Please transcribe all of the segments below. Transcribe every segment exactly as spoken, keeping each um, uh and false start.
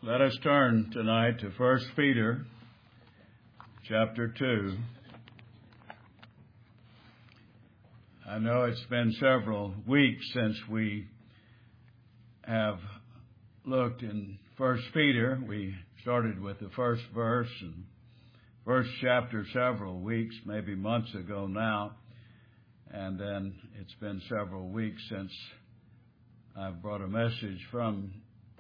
Let us turn tonight to First Peter chapter two. I know it's been several weeks since we have looked in First Peter. We started with the first verse and first chapter several weeks, maybe months ago now. And then it's been several weeks since I've brought a message from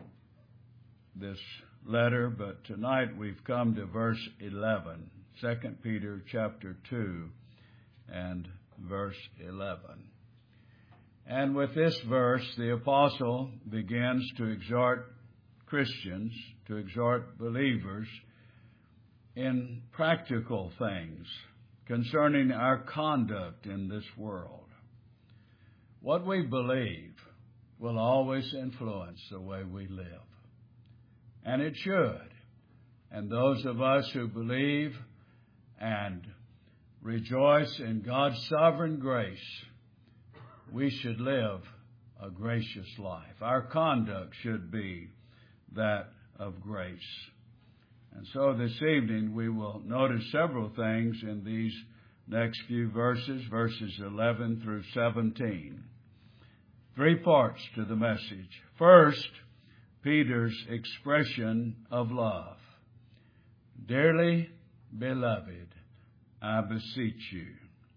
this letter, but tonight we've come to verse eleven, Second Peter chapter two and verse eleven. And with this verse, the apostle begins to exhort Christians, to exhort believers in practical things concerning our conduct in this world. What we believe will always influence the way we live. And it should. And those of us who believe and rejoice in God's sovereign grace, we should live a gracious life. Our conduct should be that of grace. And so this evening we will notice several things in these next few verses, verses eleven through seventeen. Three parts to the message. First, Peter's expression of love. Dearly beloved, I beseech you.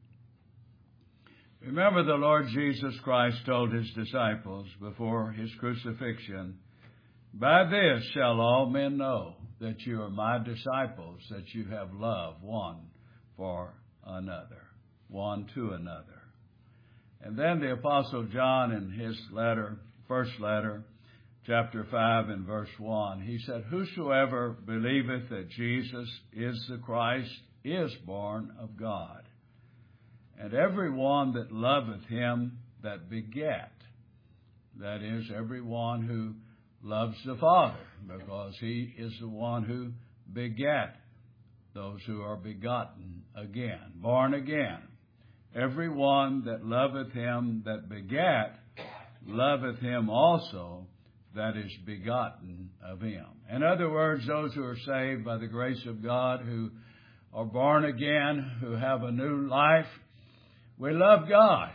Remember, the Lord Jesus Christ told his disciples before his crucifixion, by this shall all men know that you are my disciples, that you have love one for another, one to another. And then the Apostle John in his letter, first letter, chapter five and verse one, he said, whosoever believeth that Jesus is the Christ is born of God. And every one that loveth him that begat, that is, every one who loves the Father, because he is the one who begat those who are begotten again, born again. Every one that loveth him that begat, loveth him also that is begotten of him. In other words, those who are saved by the grace of God, who are born again, who have a new life, we love God.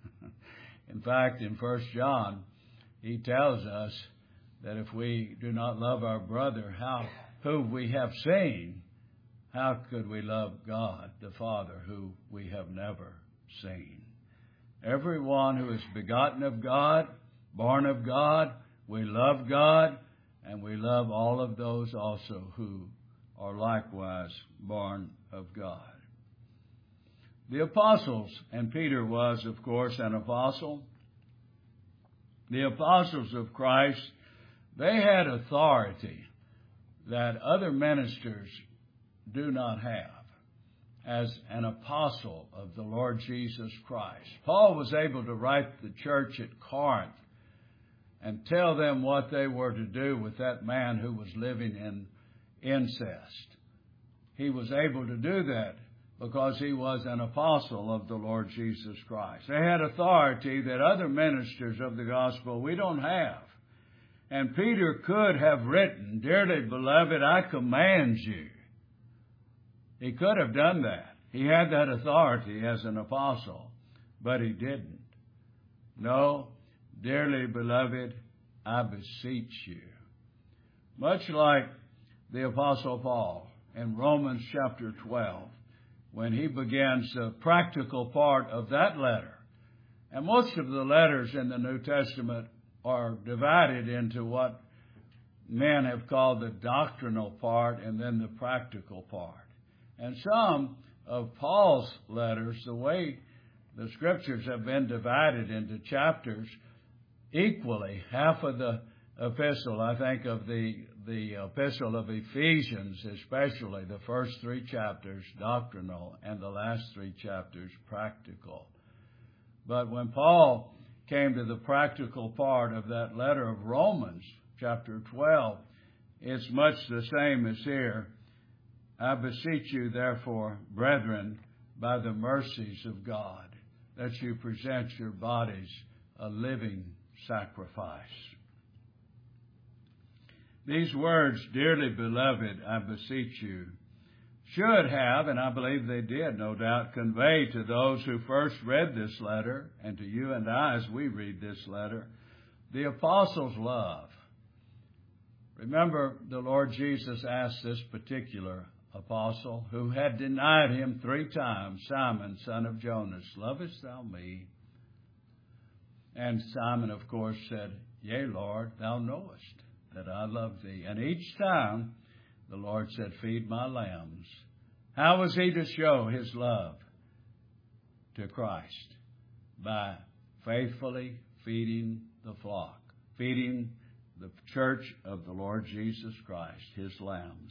In fact, in First John, he tells us that if we do not love our brother, how who we have seen, how could we love God, the Father, who we have never seen? Everyone who is begotten of God, born of God, we love God, and we love all of those also who are likewise born of God. The apostles, and Peter was, of course, an apostle. The apostles of Christ, they had authority that other ministers do not have as an apostle of the Lord Jesus Christ. Paul was able to write the church at Corinth and tell them what they were to do with that man who was living in incest. He was able to do that because he was an apostle of the Lord Jesus Christ. They had authority that other ministers of the gospel we don't have. And Peter could have written, dearly beloved, I command you. He could have done that. He had that authority as an apostle, but he didn't. No, dearly beloved, I beseech you. Much like the Apostle Paul in Romans chapter twelve, when he begins the practical part of that letter. And most of the letters in the New Testament are divided into what men have called the doctrinal part and then the practical part. And some of Paul's letters, the way the scriptures have been divided into chapters equally, half of the epistle, I think of the, the epistle of Ephesians especially, the first three chapters doctrinal and the last three chapters practical. But when Paul came to the practical part of that letter of Romans, chapter twelve, it's much the same as here. I beseech you, therefore, brethren, by the mercies of God, that you present your bodies a living sacrifice. these words, dearly beloved, I beseech you, should have, and I believe they did, no doubt, convey to those who first read this letter, and to you and I as we read this letter, the apostles' love. Remember, the Lord Jesus asked this particular apostle, who had denied him three times, Simon, son of Jonas, lovest thou me? And Simon, of course, said, Yea, Lord, thou knowest that I love thee. And each time the Lord said, Feed my lambs. How was he to show his love to Christ? By faithfully feeding the flock, feeding the church of the Lord Jesus Christ, his lambs.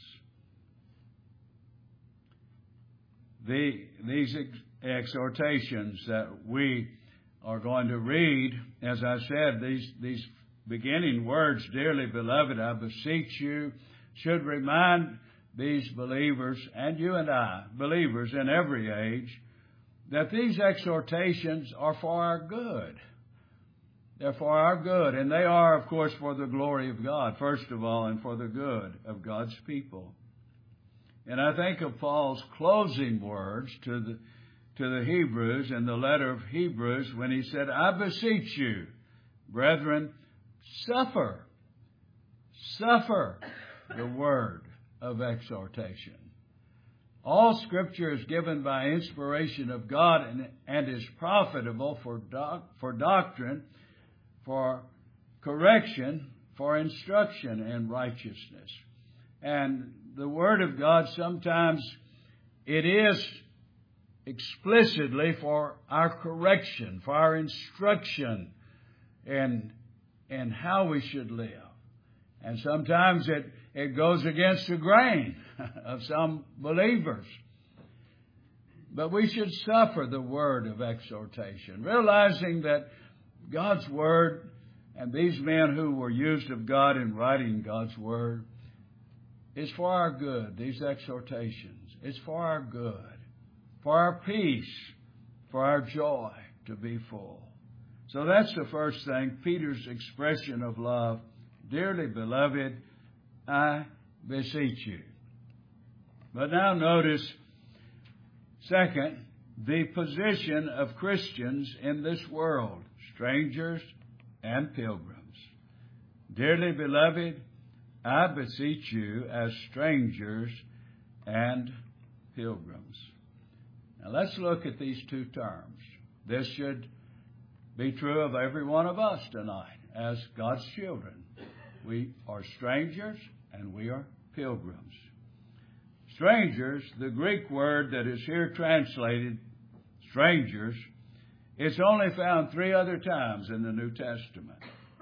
The, these ex- exhortations that we are going to read, as I said, these, these beginning words, dearly beloved, I beseech you, should remind these believers, and you and I, believers in every age, that these exhortations are for our good. They're for our good, and they are, of course, for the glory of God, first of all, and for the good of God's people. And I think of Paul's closing words to the to the Hebrews in the letter of Hebrews when he said, I beseech you, brethren, suffer, suffer the word of exhortation. All Scripture is given by inspiration of God and, and is profitable for doc, for doctrine, for correction, for instruction in righteousness. And the Word of God, sometimes it is explicitly for our correction, for our instruction in, in how we should live. And sometimes it, it goes against the grain of some believers. But we should suffer the word of exhortation, realizing that God's Word and these men who were used of God in writing God's Word is for our good, these exhortations. It's for our good, for our peace, for our joy to be full. So that's the first thing, Peter's expression of love. Dearly beloved, I beseech you. But now notice, second, the position of Christians in this world, strangers and pilgrims. Dearly beloved, I beseech you as strangers and pilgrims. Now let's look at these two terms. This should be true of every one of us tonight as God's children. We are strangers and we are pilgrims. Strangers, the Greek word that is here translated strangers, it's only found three other times in the New Testament.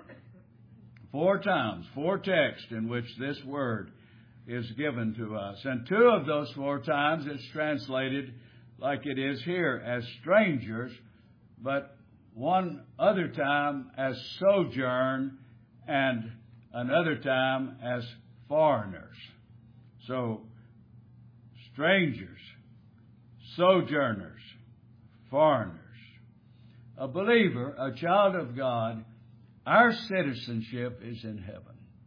Four times, four texts in which this word is given to us. And two of those four times it's translated like it is here as strangers, but one other time as sojourn and another time as foreigners. So, strangers, sojourners, foreigners. A believer, a child of God, our citizenship is in heaven.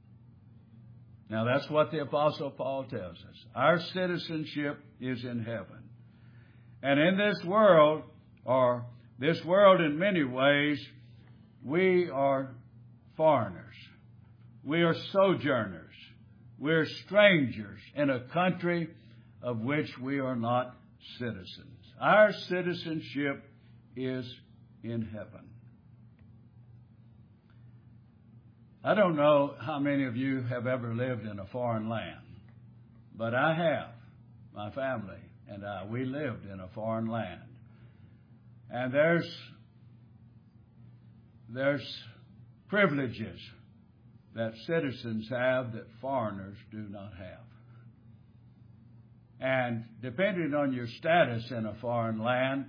Now that's what the Apostle Paul tells us. Our citizenship is in heaven. And in this world, or this world in many ways, we are foreigners. We are sojourners. We're strangers in a country of which we are not citizens. Our citizenship is in heaven. I don't know how many of you have ever lived in a foreign land, but I have. My family and I, we lived in a foreign land. And there's, there's privileges that citizens have that foreigners do not have. And depending on your status in a foreign land,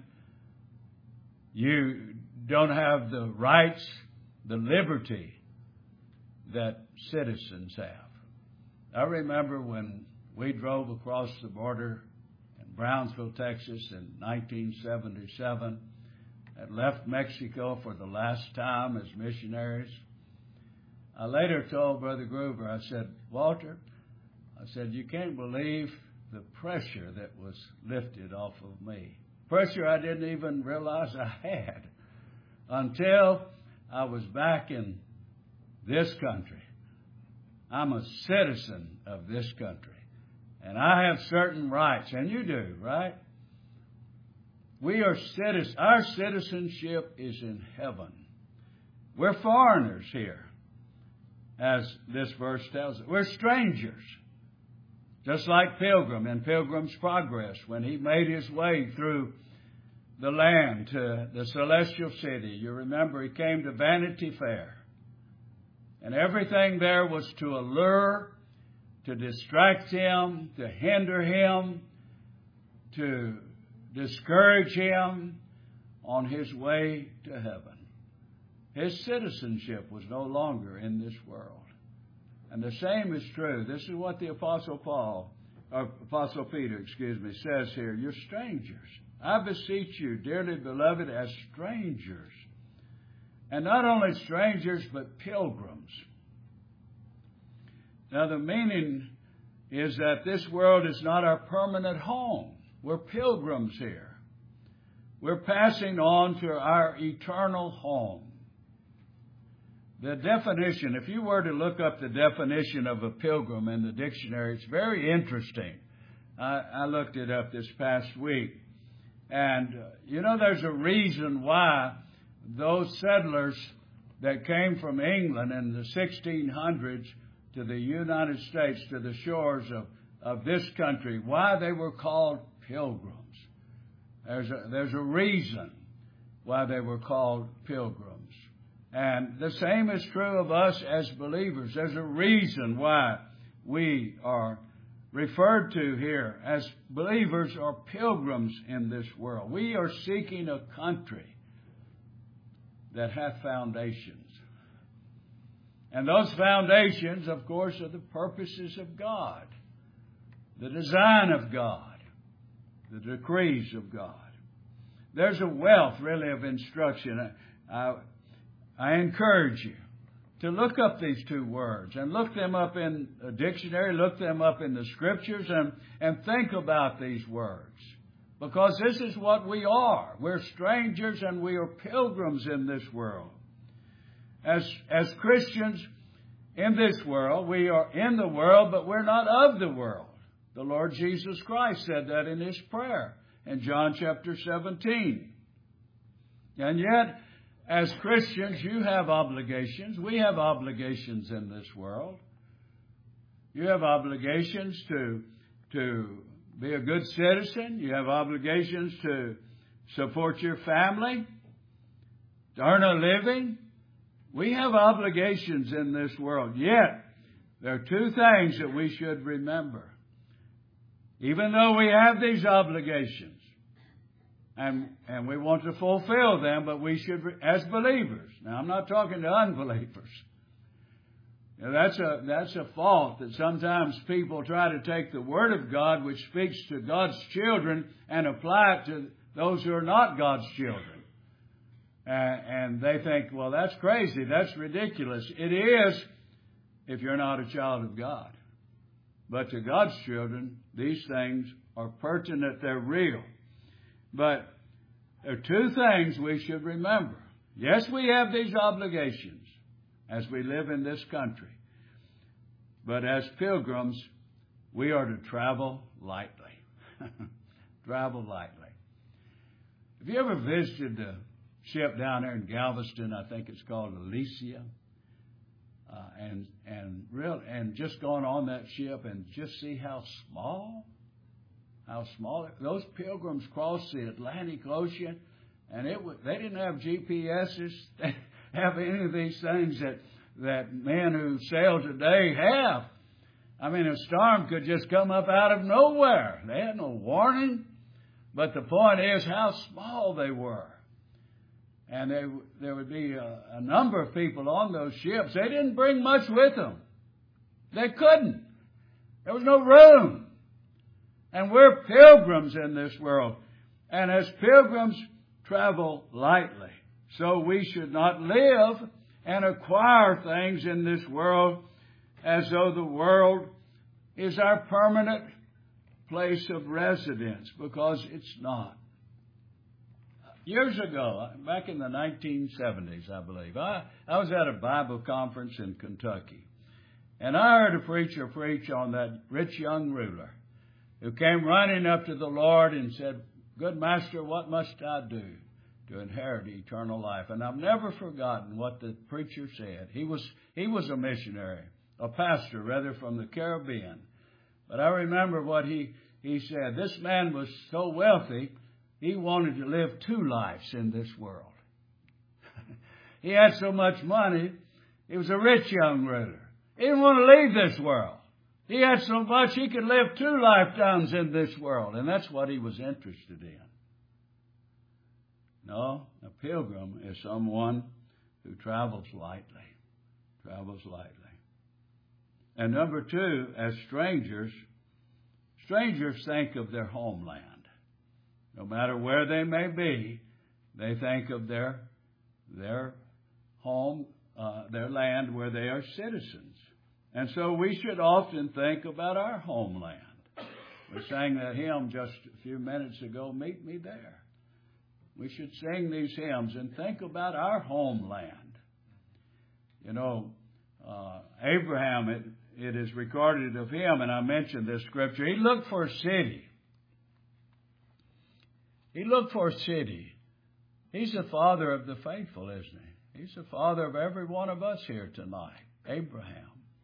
you don't have the rights, the liberty that citizens have. I remember when we drove across the border in Brownsville, Texas in nineteen seventy-seven, and left Mexico for the last time as missionaries. I later told Brother Groover, I said, Walter, I said, you can't believe the pressure that was lifted off of me. Pressure I didn't even realize I had until I was back in this country. I'm a citizen of this country, and I have certain rights, and you do, right? We are citizens. Our citizenship is in heaven. We're foreigners here, as this verse tells us. We're strangers, just like Pilgrim in Pilgrim's Progress, when he made his way through the land to the celestial city. You remember he came to Vanity Fair. And everything there was to allure, to distract him, to hinder him, to discourage him on his way to heaven. His citizenship was no longer in this world. And the same is true. This is what the Apostle Paul, or Apostle Peter, excuse me, says here. You're strangers. I beseech you, dearly beloved, as strangers. And not only strangers, but pilgrims. Now, the meaning is that this world is not our permanent home. We're pilgrims here. We're passing on to our eternal home. The definition, if you were to look up the definition of a pilgrim in the dictionary, it's very interesting. I, I looked it up this past week. And, uh, you know, there's a reason why those settlers that came from England in the sixteen hundreds to the United States, to the shores of, of this country, why they were called pilgrims. There's a, there's a reason why they were called pilgrims. And the same is true of us as believers. There's a reason why we are referred to here as believers or pilgrims in this world. We are seeking a country that hath foundations. And those foundations, of course, are the purposes of God, the design of God, the decrees of God. There's a wealth, really, of instruction. I, I encourage you to look up these two words and look them up in a dictionary, look them up in the Scriptures, and, and think about these words. Because this is what we are. We're strangers and we are pilgrims in this world. As, as Christians in this world, we are in the world, but we're not of the world. The Lord Jesus Christ said that in His prayer in John chapter seventeen. And yet, as Christians, you have obligations. We have obligations in this world. You have obligations to, to be a good citizen. You have obligations to support your family, to earn a living. We have obligations in this world. Yet, there are two things that we should remember. Even though we have these obligations, and, and we want to fulfill them, but we should, as believers. Now, I'm not talking to unbelievers. Now, that's a, that's a fault that sometimes people try to take the Word of God, which speaks to God's children, and apply it to those who are not God's children. Uh, and they think, well, that's crazy. That's ridiculous. It is if you're not a child of God. But to God's children, these things are pertinent. They're real. But there are two things we should remember. Yes, we have these obligations as we live in this country. But as pilgrims, we are to travel lightly. Travel lightly. Have you ever visited the ship down there in Galveston? I think it's called Alicia. Uh, and and real and just going on that ship and just see how small, how small it, those pilgrims crossed the Atlantic Ocean, and it was, they didn't have G P S's, they didn't have any of these things that that men who sail today have. I mean, a storm could just come up out of nowhere. They had no warning. But the point is how small they were. And they, there would be a, a number of people on those ships. They didn't bring much with them. They couldn't. There was no room. And we're pilgrims in this world. And as pilgrims, travel lightly. So we should not live and acquire things in this world as though the world is our permanent place of residence, because it's not. Years ago, back in the nineteen seventies, I believe, I, I was at a Bible conference in Kentucky, and I heard a preacher preach on that rich young ruler who came running up to the Lord and said, "Good master, what must I do to inherit eternal life?" And I've never forgotten what the preacher said. He was, he was a missionary, a pastor, rather, from the Caribbean. But I remember what he, he said. This man was so wealthy, he wanted to live two lives in this world. He had so much money. He was a rich young ruler. He didn't want to leave this world. He had so much he could live two lifetimes in this world. And that's what he was interested in. No, a pilgrim is someone who travels lightly. Travels lightly. And number two, as strangers, strangers think of their homeland. No matter where they may be, they think of their, their home, uh, their land where they are citizens. And so we should often think about our homeland. We sang that hymn just a few minutes ago, "Meet Me There." We should sing these hymns and think about our homeland. You know, uh, Abraham, it, it is recorded of him, and I mentioned this scripture, he looked for a city. He looked for a city. He's the father of the faithful, isn't he? He's the father of every one of us here tonight, Abraham.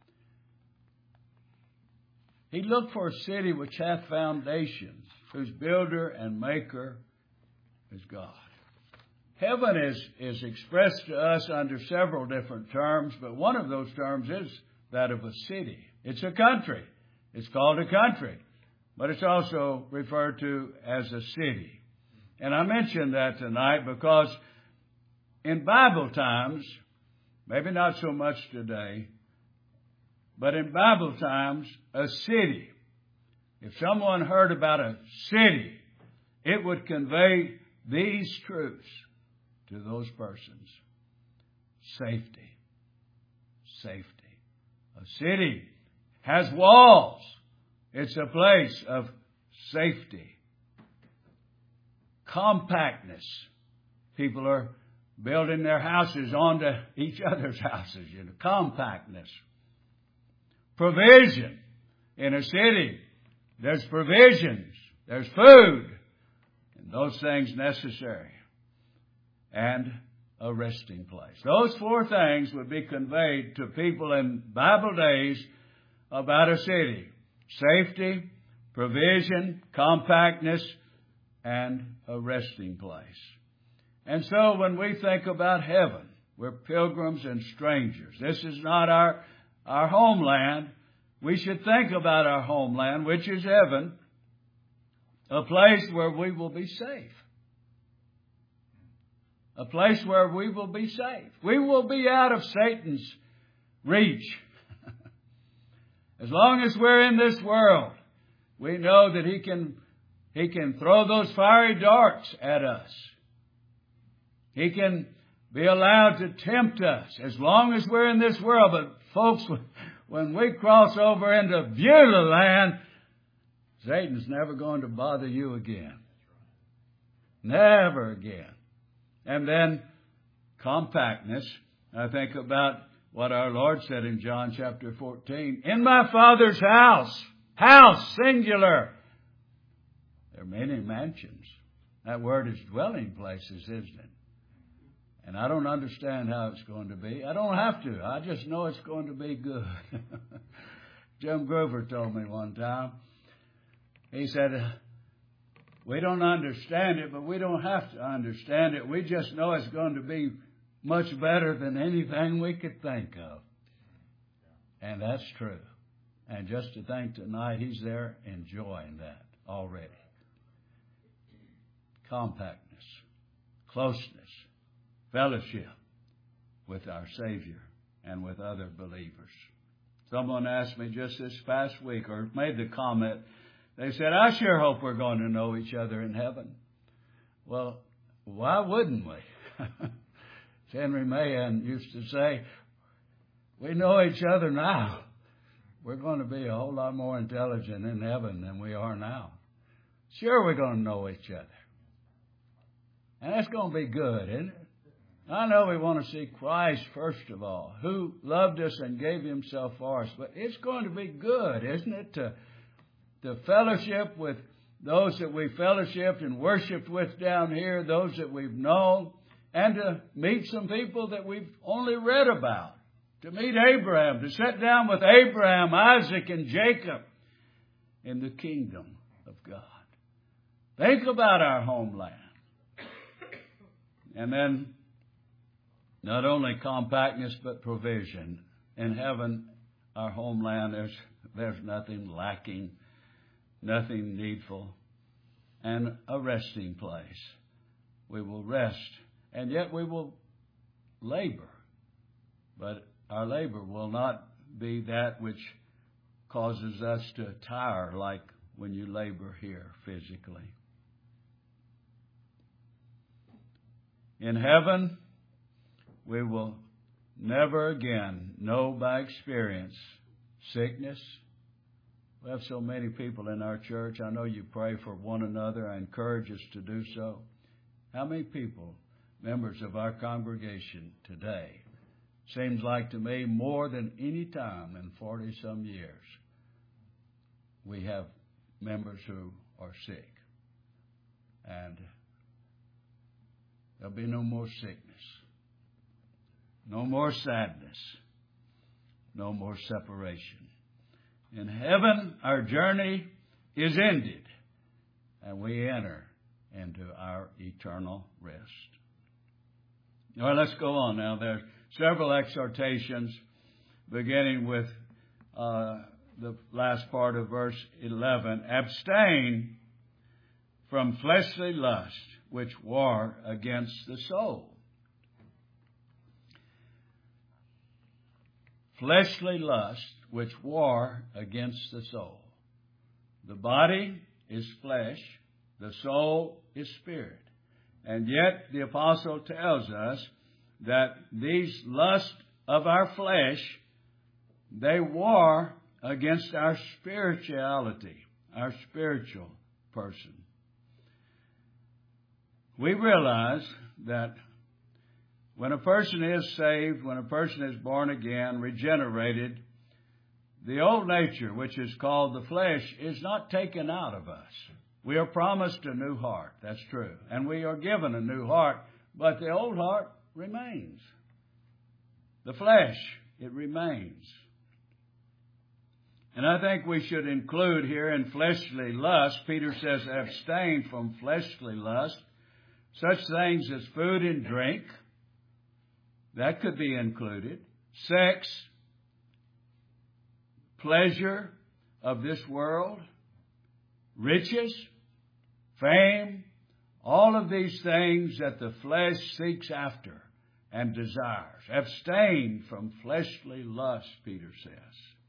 He looked for a city which hath foundations, whose builder and maker is God. Heaven is, is expressed to us under several different terms, but one of those terms is that of a city. It's a country. It's called a country, but it's also referred to as a city. And I mention that tonight because in Bible times, maybe not so much today, but in Bible times, a city, if someone heard about a city, it would convey these truths to those persons. Safety. Safety. A city has walls. It's a place of safety. Compactness. People are building their houses onto each other's houses. You know, compactness. Provision. In a city, there's provisions. There's food. And those things necessary. And a resting place. Those four things would be conveyed to people in Bible days about a city. Safety, provision, compactness, and a resting place. And so when we think about heaven, we're pilgrims and strangers. This is not our, our homeland. We should think about our homeland, which is heaven, a place where we will be safe. A place where we will be safe. We will be out of Satan's reach. As long as we're in this world, we know that he can, he can throw those fiery darts at us. He can be allowed to tempt us as long as we're in this world. But folks, when we cross over into Beulah land, Satan's never going to bother you again. Never again. And then compactness. I think about what our Lord said in John chapter fourteen. In my Father's house. House, singular. There are many mansions. That word is dwelling places, isn't it? And I don't understand how it's going to be. I don't have to. I just know it's going to be good. Jim Grover told me one time. He said, we don't understand it, but we don't have to understand it. We just know it's going to be much better than anything we could think of. And that's true. And just to think tonight, he's there enjoying that already. Compactness, closeness, fellowship with our Savior and with other believers. Someone asked me just this past week, or made the comment, they said, I sure hope we're going to know each other in heaven. Well, why wouldn't we? Henry Mahan used to say, we know each other now. We're going to be a whole lot more intelligent in heaven than we are now. Sure, we're going to know each other. And that's going to be good, isn't it? I know we want to see Christ, first of all, who loved us and gave himself for us. But it's going to be good, isn't it, to, to fellowship with those that we fellowshiped and worshiped with down here, those that we've known, and to meet some people that we've only read about. To meet Abraham, to sit down with Abraham, Isaac, and Jacob in the kingdom of God. Think about our homeland. And then, not only compactness, but provision. In heaven, our homeland, there's, there's nothing lacking, nothing needful, and a resting place. We will rest, and yet we will labor. But our labor will not be that which causes us to tire like when you labor here physically. In heaven, we will never again know by experience sickness. We have so many people in our church. I know you pray for one another. I encourage us to do so. How many people, members of our congregation today, seems like to me more than any time in forty-some years, we have members who are sick. And there'll be no more sickness, no more sadness, no more separation. In heaven, our journey is ended, and we enter into our eternal rest. All right, let's go on now. There's several exhortations, beginning with uh, the last part of verse eleven. Abstain from fleshly lust, which war against the soul. Fleshly lust, which war against the soul. The body is flesh, the soul is spirit. And yet the apostle tells us that these lusts of our flesh, they war against our spirituality, our spiritual person. We realize that when a person is saved, when a person is born again, regenerated, the old nature, which is called the flesh, is not taken out of us. We are promised a new heart, that's true. And we are given a new heart, but the old heart remains. The flesh, it remains. And I think we should include here in fleshly lust, Peter says, abstain from fleshly lust, such things as food and drink. That could be included. Sex, pleasure of this world, riches, fame, all of these things that the flesh seeks after and desires. Abstain from fleshly lust, Peter says.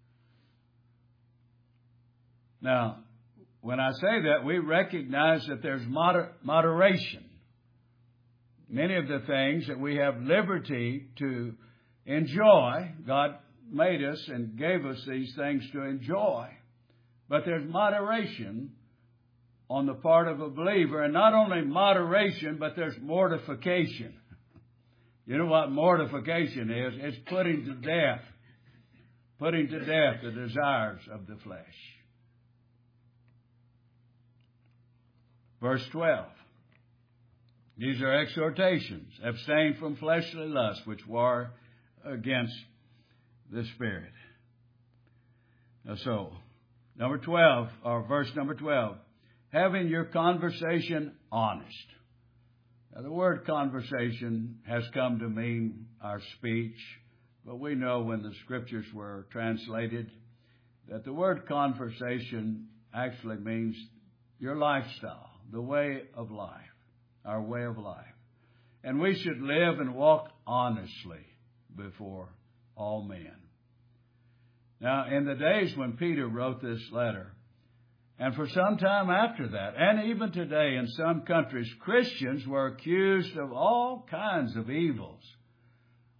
Now, when I say that, we recognize that there's moder- moderation. Many of the things that we have liberty to enjoy, God made us and gave us these things to enjoy. But there's moderation on the part of a believer. And not only moderation, but there's mortification. You know what mortification is? It's putting to death, putting to death the desires of the flesh. Verse twelve. These are exhortations. Abstain from fleshly lust, which war against the Spirit. So, number twelve, or verse number twelve. Having your conversation honest. Now, the word conversation has come to mean our speech, but we know when the Scriptures were translated that the word conversation actually means your lifestyle, the way of life. Our way of life. And we should live and walk honestly before all men. Now, in the days when Peter wrote this letter, and for some time after that, and even today in some countries, Christians were accused of all kinds of evils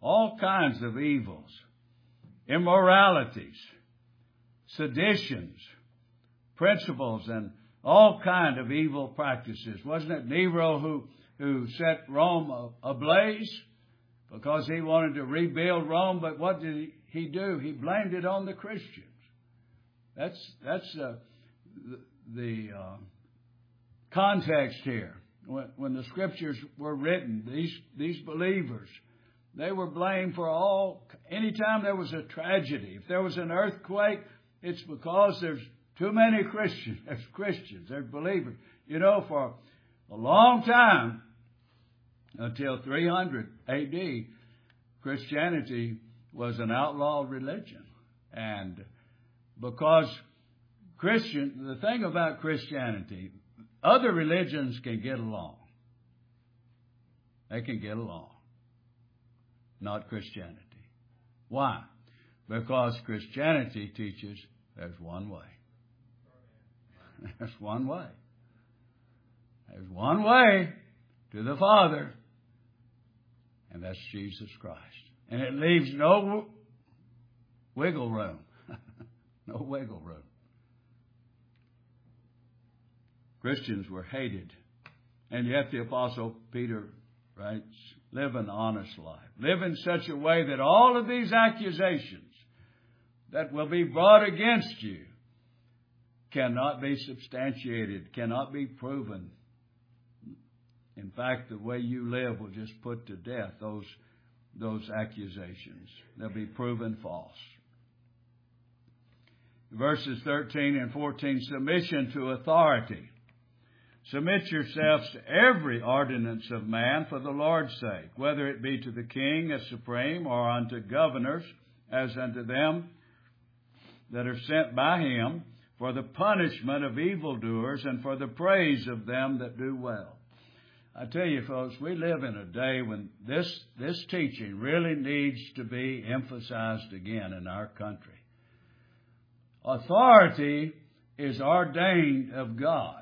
all kinds of evils, immoralities, seditions, principles, and all kind of evil practices. Wasn't it Nero who, who set Rome ablaze because he wanted to rebuild Rome? But what did he, he do? He blamed it on the Christians. That's that's uh, the, the uh, context here. When, when the Scriptures were written, these these believers, they were blamed for all. Anytime there was a tragedy, if there was an earthquake, it's because there's too many Christians. There's Christians. There's believers. You know, for a long time, until three hundred A D, Christianity was an outlawed religion. And because Christian, the thing about Christianity, other religions can get along. They can get along. Not Christianity. Why? Because Christianity teaches there's one way. There's one way. There's one way to the Father, and that's Jesus Christ. And it leaves no wiggle room. No wiggle room. Christians were hated. And yet the Apostle Peter writes, live an honest life. Live in such a way that all of these accusations that will be brought against you cannot be substantiated, cannot be proven. In fact, the way you live will just put to death those, those accusations. They'll be proven false. Verses thirteen and fourteen, submission to authority. Submit yourselves to every ordinance of man for the Lord's sake, whether it be to the king as supreme, or unto governors as unto them that are sent by him, for the punishment of evildoers and for the praise of them that do well. I tell you, folks, we live in a day when this, this teaching really needs to be emphasized again in our country. Authority is ordained of God.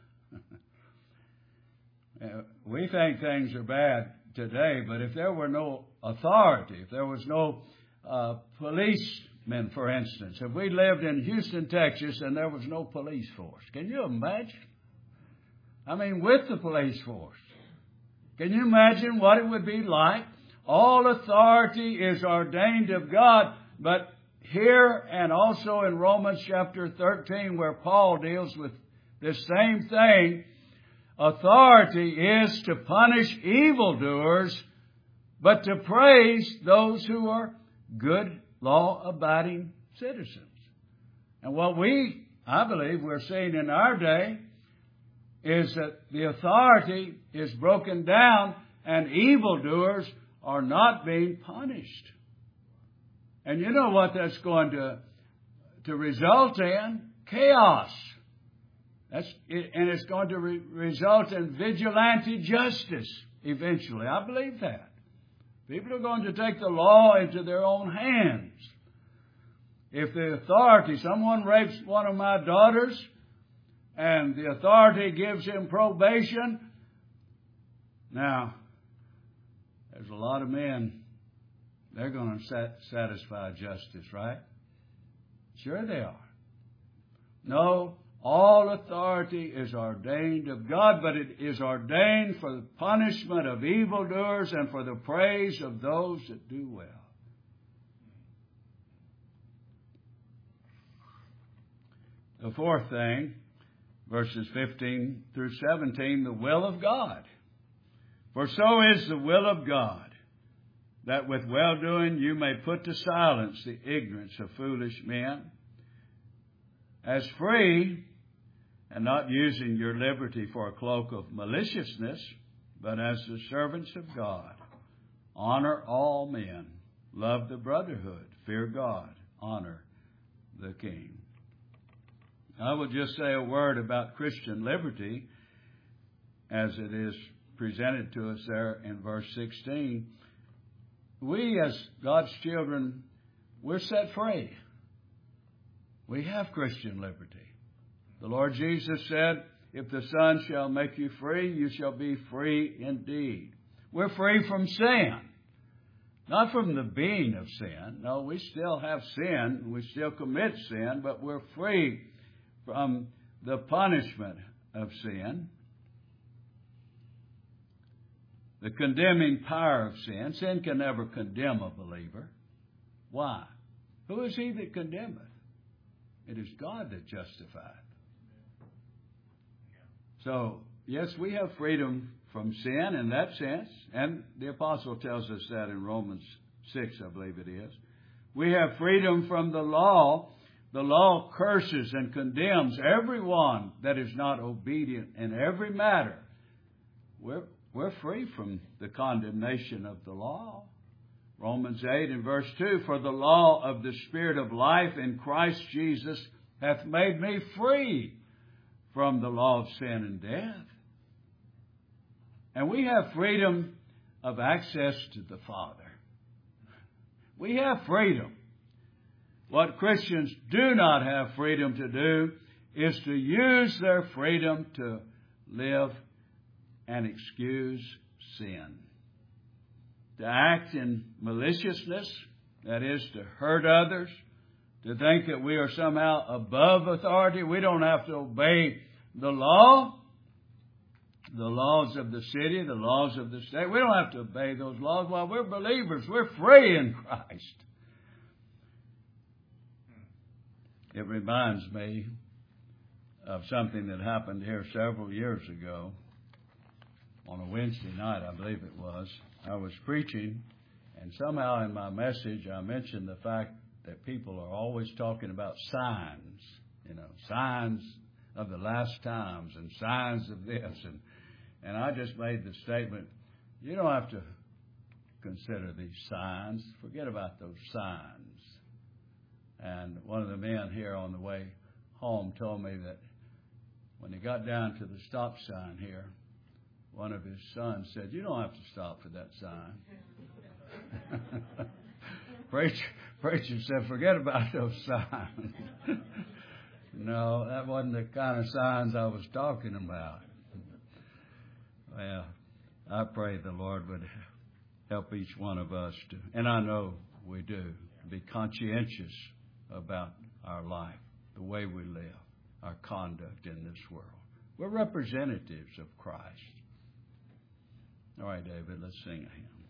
We think things are bad today, but if there were no authority, if there was no uh, policemen, for instance, if we lived in Houston, Texas, and there was no police force, can you imagine? I mean, with the police force, can you imagine what it would be like? All authority is ordained of God, but here and also in Romans chapter thirteen, where Paul deals with this same thing, authority is to punish evildoers, but to praise those who are good, law-abiding citizens. And what we, I believe, we're seeing in our day is that the authority is broken down and evildoers are not being punished. And you know what that's going to, to result in? Chaos. That's, and it's going to re- result in vigilante justice eventually. I believe that. People are going to take the law into their own hands. If the authority, someone rapes one of my daughters, and the authority gives him probation, now, there's a lot of men, they're going to sat- satisfy justice, right? Sure they are. No, all authority is ordained of God, but it is ordained for the punishment of evildoers and for the praise of those that do well. The fourth thing, verses fifteen through seventeen, the will of God. For so is the will of God, that with well-doing you may put to silence the ignorance of foolish men, as free, and not using your liberty for a cloak of maliciousness, but as the servants of God. Honor all men. Love the brotherhood. Fear God. Honor the king. I will just say a word about Christian liberty as it is presented to us there in verse sixteen. We as God's children, we're set free. We have Christian liberty. The Lord Jesus said, if the Son shall make you free, you shall be free indeed. We're free from sin. Not from the being of sin. No, we still have sin. We still commit sin, but we're free from the punishment of sin. The condemning power of sin. Sin can never condemn a believer. Why? Who is he that condemneth? It is God that justifieth. So, yes, we have freedom from sin in that sense, and the apostle tells us that in Romans six, I believe it is. We have freedom from the law. The law curses and condemns everyone that is not obedient in every matter. We're, we're free from the condemnation of the law. Romans eight and verse two, for the law of the Spirit of life in Christ Jesus hath made me free from the law of sin and death. And we have freedom of access to the Father. We have freedom. What Christians do not have freedom to do is to use their freedom to live and excuse sin. To act in maliciousness, that is, to hurt others, to think that we are somehow above authority. We don't have to obey the law, the laws of the city, the laws of the state. We don't have to obey those laws. While we're believers, we're free in Christ. It reminds me of something that happened here several years ago. On a Wednesday night, I believe it was. I was preaching, and somehow in my message I mentioned the fact that people are always talking about signs, you know, signs of the last times and signs of this. And, and I just made the statement, you don't have to consider these signs. Forget about those signs. And one of the men here on the way home told me that when he got down to the stop sign here, one of his sons said, you don't have to stop for that sign. Preacher, preacher said, forget about those signs. No, that wasn't the kind of signs I was talking about. Well, I pray the Lord would help each one of us to, and I know we do, to be conscientious about our life, the way we live, our conduct in this world. We're representatives of Christ. All right, David, let's sing a hymn.